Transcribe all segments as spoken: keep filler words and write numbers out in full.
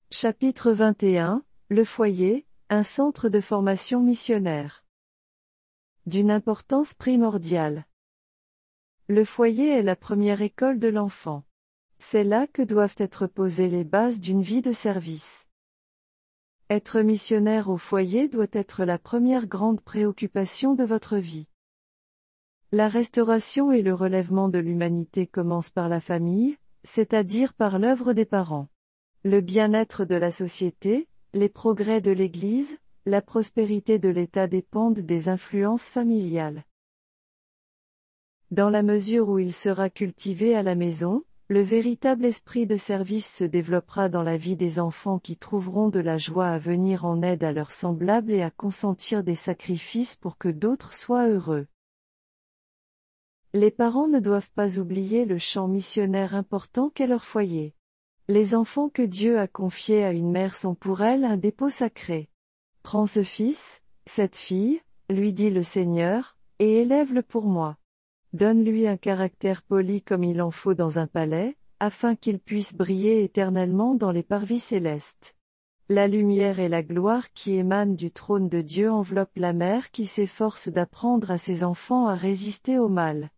Chapitre vingt et un, Le foyer, un centre de formation missionnaire. D'une importance primordiale. Le foyer est la première école de l'enfant. C'est là que doivent être posées les bases d'une vie de service. Être missionnaire au foyer doit être la première grande préoccupation de votre vie. La restauration et le relèvement de l'humanité commencent par la famille, c'est-à-dire par l'œuvre des parents. Le bien-être de la société, les progrès de l'Église, la prospérité de l'État dépendent des influences familiales. Dans la mesure où il sera cultivé à la maison, le véritable esprit de service se développera dans la vie des enfants qui trouveront de la joie à venir en aide à leurs semblables et à consentir des sacrifices pour que d'autres soient heureux. Les parents ne doivent pas oublier le champ missionnaire important qu'est leur foyer. Les enfants que Dieu a confiés à une mère sont pour elle un dépôt sacré. Prends ce fils, cette fille, lui dit le Seigneur, et élève-le pour moi. Donne-lui un caractère poli comme il en faut dans un palais, afin qu'il puisse briller éternellement dans les parvis célestes. La lumière et la gloire qui émanent du trône de Dieu enveloppent la mère qui s'efforce d'apprendre à ses enfants à résister au mal.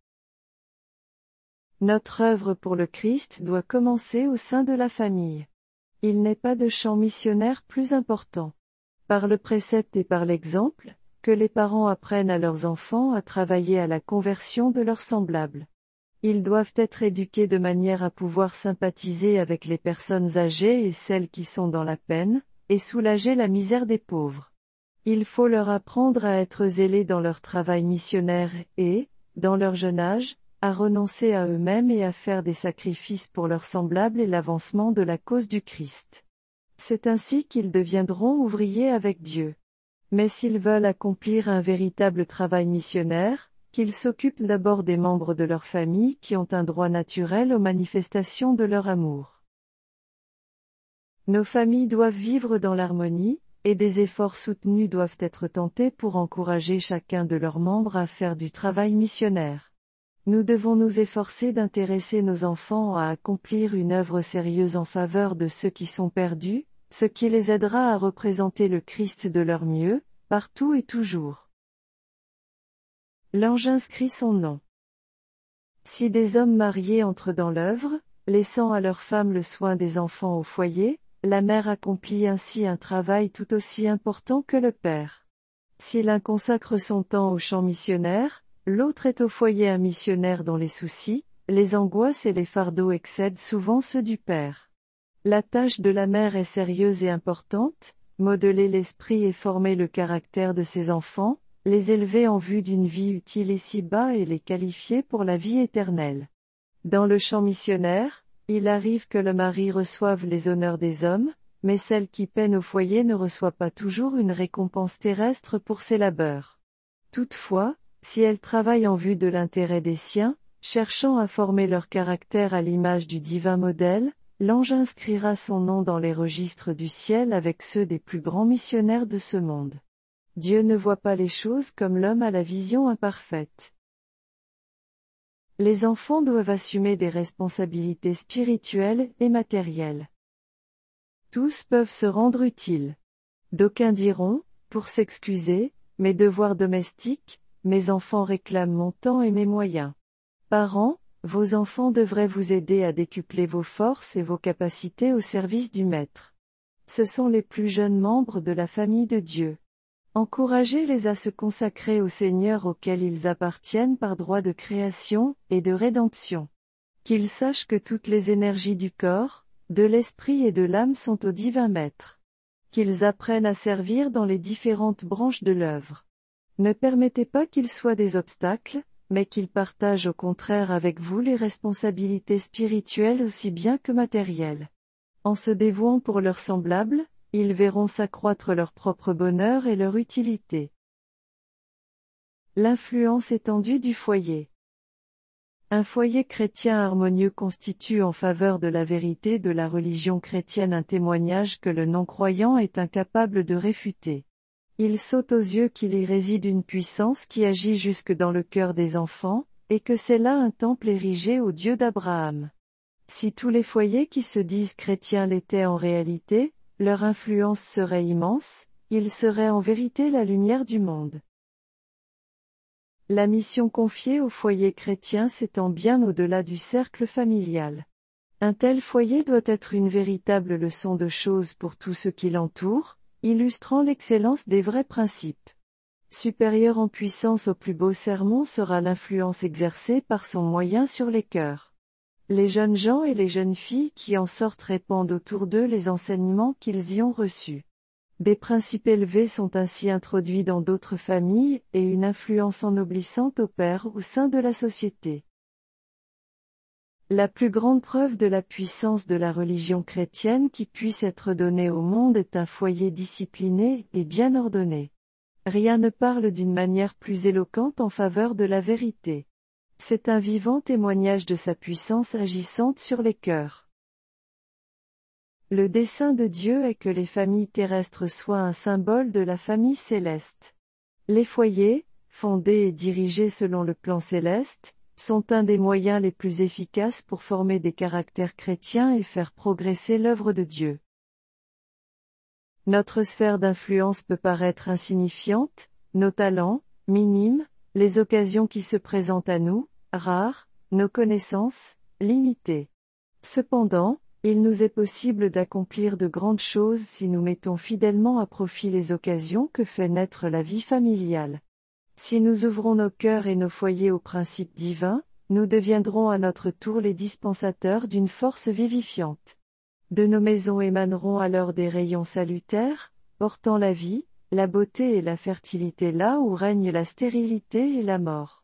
Notre œuvre pour le Christ doit commencer au sein de la famille. Il n'est pas de champ missionnaire plus important. Par le précepte et par l'exemple, que les parents apprennent à leurs enfants à travailler à la conversion de leurs semblables. Ils doivent être éduqués de manière à pouvoir sympathiser avec les personnes âgées et celles qui sont dans la peine, et soulager la misère des pauvres. Il faut leur apprendre à être zélés dans leur travail missionnaire et, dans leur jeune âge, à renoncer à eux-mêmes et à faire des sacrifices pour leurs semblables et l'avancement de la cause du Christ. C'est ainsi qu'ils deviendront ouvriers avec Dieu. Mais s'ils veulent accomplir un véritable travail missionnaire, qu'ils s'occupent d'abord des membres de leur famille qui ont un droit naturel aux manifestations de leur amour. Nos familles doivent vivre dans l'harmonie, et des efforts soutenus doivent être tentés pour encourager chacun de leurs membres à faire du travail missionnaire. Nous devons nous efforcer d'intéresser nos enfants à accomplir une œuvre sérieuse en faveur de ceux qui sont perdus, ce qui les aidera à représenter le Christ de leur mieux, partout et toujours. L'ange inscrit son nom. Si des hommes mariés entrent dans l'œuvre, laissant à leur femme le soin des enfants au foyer, la mère accomplit ainsi un travail tout aussi important que le père. Si l'un consacre son temps au champ missionnaire, l'autre est au foyer un missionnaire dont les soucis, les angoisses et les fardeaux excèdent souvent ceux du père. La tâche de la mère est sérieuse et importante, modeler l'esprit et former le caractère de ses enfants, les élever en vue d'une vie utile ici-bas et les qualifier pour la vie éternelle. Dans le champ missionnaire, il arrive que le mari reçoive les honneurs des hommes, mais celle qui peine au foyer ne reçoit pas toujours une récompense terrestre pour ses labeurs. Toutefois, si elle travaille en vue de l'intérêt des siens, cherchant à former leur caractère à l'image du divin modèle, l'ange inscrira son nom dans les registres du ciel avec ceux des plus grands missionnaires de ce monde. Dieu ne voit pas les choses comme l'homme a la vision imparfaite. Les enfants doivent assumer des responsabilités spirituelles et matérielles. Tous peuvent se rendre utiles. D'aucuns diront, pour s'excuser, mes devoirs domestiques, mes enfants réclament mon temps et mes moyens. Parents, vos enfants devraient vous aider à décupler vos forces et vos capacités au service du Maître. Ce sont les plus jeunes membres de la famille de Dieu. Encouragez-les à se consacrer au Seigneur auquel ils appartiennent par droit de création et de rédemption. Qu'ils sachent que toutes les énergies du corps, de l'esprit et de l'âme sont au divin Maître. Qu'ils apprennent à servir dans les différentes branches de l'œuvre. Ne permettez pas qu'ils soient des obstacles, mais qu'ils partagent au contraire avec vous les responsabilités spirituelles aussi bien que matérielles. En se dévouant pour leurs semblables, ils verront s'accroître leur propre bonheur et leur utilité. L'influence étendue du foyer. Un foyer chrétien harmonieux constitue en faveur de la vérité de la religion chrétienne un témoignage que le non-croyant est incapable de réfuter. Il saute aux yeux qu'il y réside une puissance qui agit jusque dans le cœur des enfants, et que c'est là un temple érigé au Dieu d'Abraham. Si tous les foyers qui se disent chrétiens l'étaient en réalité, leur influence serait immense, ils seraient en vérité la lumière du monde. La mission confiée au foyer chrétien s'étend bien au-delà du cercle familial. Un tel foyer doit être une véritable leçon de choses pour tous ceux qui l'entourent, illustrant l'excellence des vrais principes. Supérieur en puissance au plus beau sermon sera l'influence exercée par son moyen sur les cœurs. Les jeunes gens et les jeunes filles qui en sortent répandent autour d'eux les enseignements qu'ils y ont reçus. Des principes élevés sont ainsi introduits dans d'autres familles et une influence ennoblissante opère au sein de la société. La plus grande preuve de la puissance de la religion chrétienne qui puisse être donnée au monde est un foyer discipliné et bien ordonné. Rien ne parle d'une manière plus éloquente en faveur de la vérité. C'est un vivant témoignage de sa puissance agissante sur les cœurs. Le dessein de Dieu est que les familles terrestres soient un symbole de la famille céleste. Les foyers, fondés et dirigés selon le plan céleste, sont un des moyens les plus efficaces pour former des caractères chrétiens et faire progresser l'œuvre de Dieu. Notre sphère d'influence peut paraître insignifiante, nos talents, minimes, les occasions qui se présentent à nous, rares, nos connaissances, limitées. Cependant, il nous est possible d'accomplir de grandes choses si nous mettons fidèlement à profit les occasions que fait naître la vie familiale. Si nous ouvrons nos cœurs et nos foyers aux principes divins, nous deviendrons à notre tour les dispensateurs d'une force vivifiante. De nos maisons émaneront alors des rayons salutaires, portant la vie, la beauté et la fertilité là où règne la stérilité et la mort.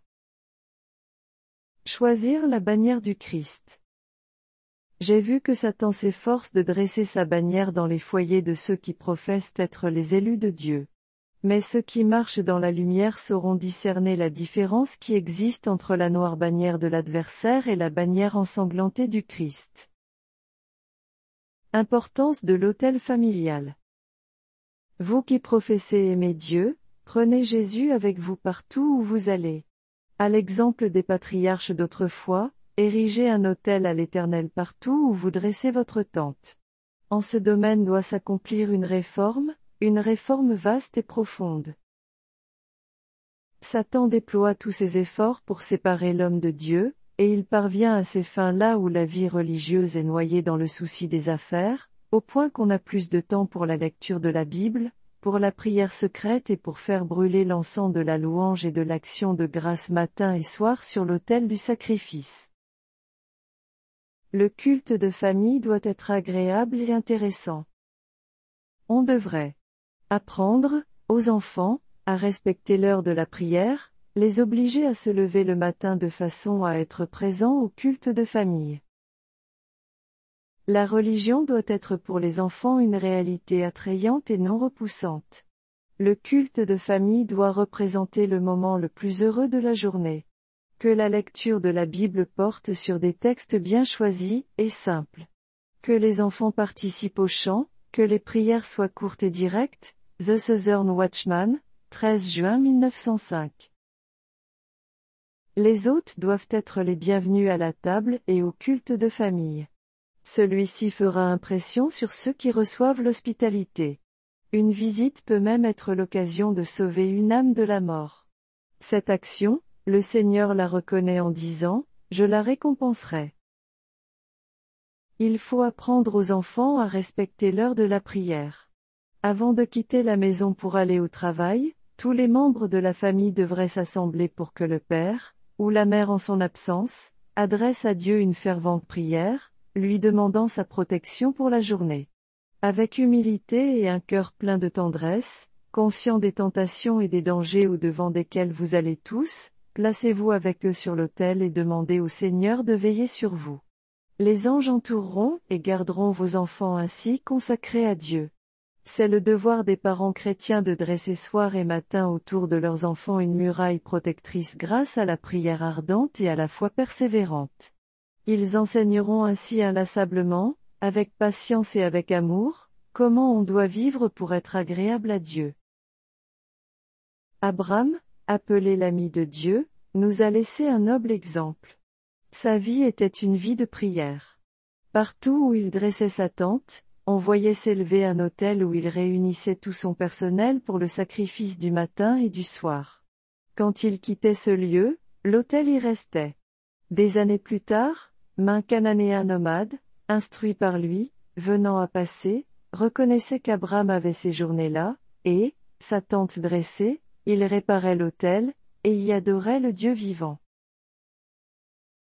Choisir la bannière du Christ. J'ai vu que Satan s'efforce de dresser sa bannière dans les foyers de ceux qui professent être les élus de Dieu. Mais ceux qui marchent dans la lumière sauront discerner la différence qui existe entre la noire bannière de l'adversaire et la bannière ensanglantée du Christ. Importance de l'autel familial. Vous qui professez aimer Dieu, prenez Jésus avec vous partout où vous allez. À l'exemple des patriarches d'autrefois, érigez un autel à l'Éternel partout où vous dressez votre tente. En ce domaine doit s'accomplir une réforme, une réforme vaste et profonde. Satan déploie tous ses efforts pour séparer l'homme de Dieu, et il parvient à ses fins là où la vie religieuse est noyée dans le souci des affaires, au point qu'on a plus de temps pour la lecture de la Bible, pour la prière secrète et pour faire brûler l'encens de la louange et de l'action de grâce matin et soir sur l'autel du sacrifice. Le culte de famille doit être agréable et intéressant. On devrait apprendre, aux enfants, à respecter l'heure de la prière, les obliger à se lever le matin de façon à être présents au culte de famille. La religion doit être pour les enfants une réalité attrayante et non repoussante. Le culte de famille doit représenter le moment le plus heureux de la journée. Que la lecture de la Bible porte sur des textes bien choisis et simples. Que les enfants participent au chant, que les prières soient courtes et directes. The Southern Watchman, treize juin mille neuf cent cinq. Les hôtes doivent être les bienvenus à la table et au culte de famille. Celui-ci fera impression sur ceux qui reçoivent l'hospitalité. Une visite peut même être l'occasion de sauver une âme de la mort. Cette action, le Seigneur la reconnaît en disant, « Je la récompenserai ». Il faut apprendre aux enfants à respecter l'heure de la prière. Avant de quitter la maison pour aller au travail, tous les membres de la famille devraient s'assembler pour que le père, ou la mère en son absence, adresse à Dieu une fervente prière, lui demandant sa protection pour la journée. Avec humilité et un cœur plein de tendresse, conscient des tentations et des dangers au-devant desquels vous allez tous, placez-vous avec eux sur l'autel et demandez au Seigneur de veiller sur vous. Les anges entoureront et garderont vos enfants ainsi consacrés à Dieu. C'est le devoir des parents chrétiens de dresser soir et matin autour de leurs enfants une muraille protectrice grâce à la prière ardente et à la foi persévérante. Ils enseigneront ainsi inlassablement, avec patience et avec amour, comment on doit vivre pour être agréable à Dieu. Abraham, appelé l'ami de Dieu, nous a laissé un noble exemple. Sa vie était une vie de prière. Partout où il dressait sa tente, On voyait s'élever un autel où il réunissait tout son personnel pour le sacrifice du matin et du soir. Quand il quittait ce lieu, l'autel y restait. Des années plus tard, un Cananéen nomade, instruit par lui, venant à passer, reconnaissait qu'Abraham avait séjourné là, et, sa tente dressée, il réparait l'autel, et y adorait le Dieu vivant.